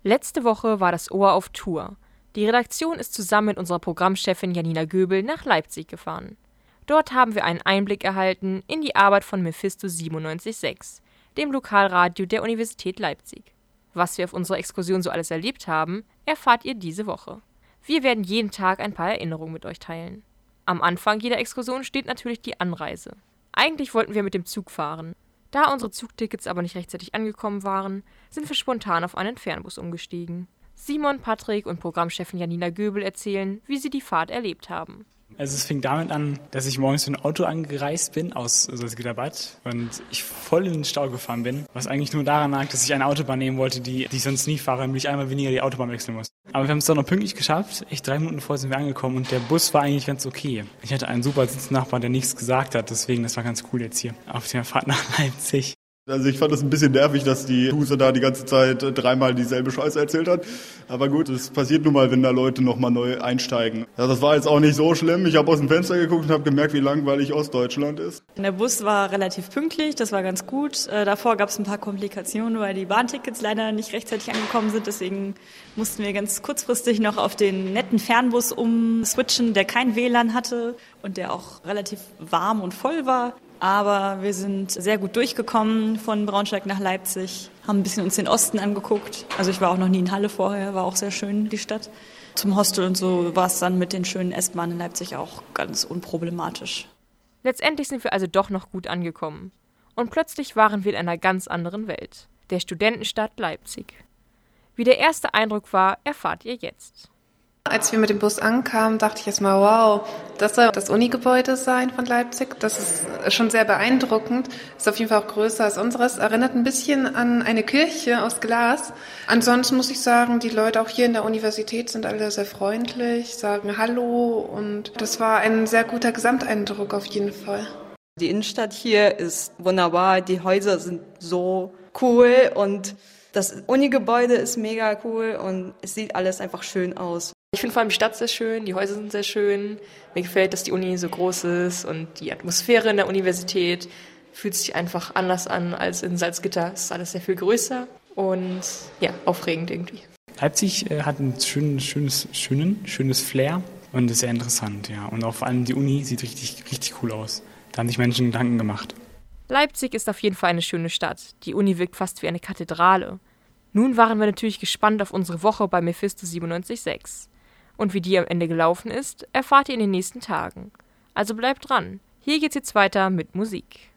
Letzte Woche war das Ohr auf Tour. Die Redaktion ist zusammen mit unserer Programmchefin Janina Göbel nach Leipzig gefahren. Dort haben wir einen Einblick erhalten in die Arbeit von Mephisto 97.6, dem Lokalradio der Universität Leipzig. Was wir auf unserer Exkursion so alles erlebt haben, erfahrt ihr diese Woche. Wir werden jeden Tag ein paar Erinnerungen mit euch teilen. Am Anfang jeder Exkursion steht natürlich die Anreise. Eigentlich wollten wir mit dem Zug fahren. Da unsere Zugtickets aber nicht rechtzeitig angekommen waren, sind wir spontan auf einen Fernbus umgestiegen. Simon, Patrick und Programmchefin Janina Göbel erzählen, wie sie die Fahrt erlebt haben. Also es fing damit an, dass ich morgens mit dem Auto angereist bin aus Salzgitter-Bad und ich voll in den Stau gefahren bin, was eigentlich nur daran lag, dass ich eine Autobahn nehmen wollte, die ich sonst nie fahre, damit ich einmal weniger die Autobahn wechseln muss. Aber wir haben es dann noch pünktlich geschafft. Echt 3 Minuten vorher sind wir angekommen und der Bus war eigentlich ganz okay. Ich hatte einen super Sitznachbar, der nichts gesagt hat, deswegen das war ganz cool jetzt hier auf der Fahrt nach Leipzig. Also ich fand es ein bisschen nervig, dass die Huse da die ganze Zeit 3-mal dieselbe Scheiße erzählt hat. Aber gut, es passiert nun mal, wenn da Leute nochmal neu einsteigen. Ja, das war jetzt auch nicht so schlimm. Ich habe aus dem Fenster geguckt und habe gemerkt, wie langweilig Ostdeutschland ist. Der Bus war relativ pünktlich, das war ganz gut. Davor gab es ein paar Komplikationen, weil die Bahntickets leider nicht rechtzeitig angekommen sind. Deswegen mussten wir ganz kurzfristig noch auf den netten Fernbus umswitchen, der kein WLAN hatte und der auch relativ warm und voll war. Aber wir sind sehr gut durchgekommen von Braunschweig nach Leipzig, haben ein bisschen uns den Osten angeguckt. Also ich war auch noch nie in Halle vorher, war auch sehr schön, die Stadt. Zum Hostel und so war es dann mit den schönen S-Bahnen in Leipzig auch ganz unproblematisch. Letztendlich sind wir also doch noch gut angekommen. Und plötzlich waren wir in einer ganz anderen Welt, der Studentenstadt Leipzig. Wie der erste Eindruck war, erfahrt ihr jetzt. Als wir mit dem Bus ankamen, dachte ich erstmal, wow, das soll das Uni-Gebäude sein von Leipzig. Das ist schon sehr beeindruckend. Ist auf jeden Fall auch größer als unseres. Erinnert ein bisschen an eine Kirche aus Glas. Ansonsten muss ich sagen, die Leute auch hier in der Universität sind alle sehr freundlich, sagen Hallo und das war ein sehr guter Gesamteindruck auf jeden Fall. Die Innenstadt hier ist wunderbar, die Häuser sind so cool und das Uni-Gebäude ist mega cool und es sieht alles einfach schön aus. Ich finde vor allem die Stadt sehr schön, die Häuser sind sehr schön. Mir gefällt, dass die Uni so groß ist und die Atmosphäre in der Universität fühlt sich einfach anders an als in Salzgitter. Es ist alles sehr viel größer und ja, aufregend irgendwie. Leipzig hat ein schönes Flair und ist sehr interessant, ja. Und auch vor allem die Uni sieht richtig cool aus. Da haben sich Menschen Gedanken gemacht. Leipzig ist auf jeden Fall eine schöne Stadt. Die Uni wirkt fast wie eine Kathedrale. Nun waren wir natürlich gespannt auf unsere Woche bei Mephisto 97.6. Und wie die am Ende gelaufen ist, erfahrt ihr in den nächsten Tagen. Also bleibt dran. Hier geht's jetzt weiter mit Musik.